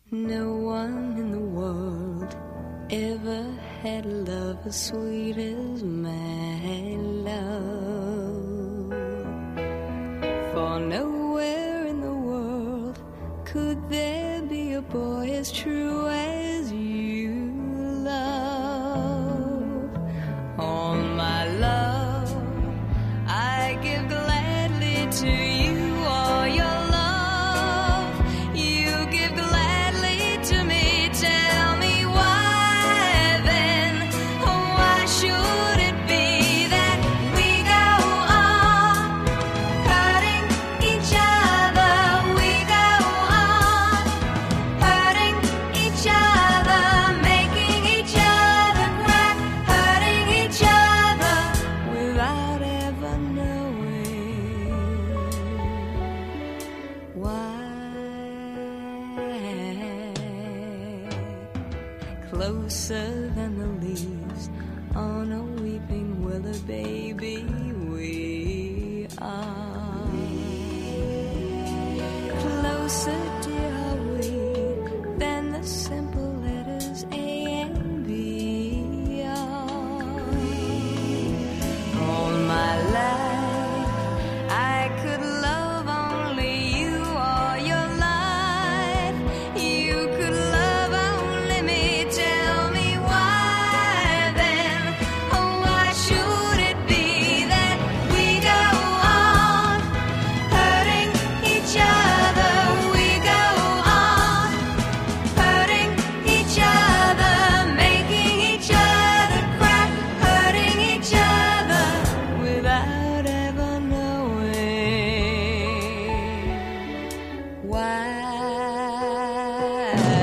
No one in the world ever had love as sweet as my love. For nowhere in the world could there be a boy as true as you love. All my love I give gladly to you. All your love you give gladly to me. Tell me why then, oh, why should it be that we go on hurting each other? We go on hurting each other, making each other cry, hurting each other without ever knowing why. Closer than the leaves on a weeping willow, baby, we are. Closer, dear, are we than the simple letters A and B are. All my life I could love only you. All your life you could love only me. Tell me why then, oh, why should it be that we go on hurting each other? We go on hurting each other, making each other cry, hurting each other without ever knowing why.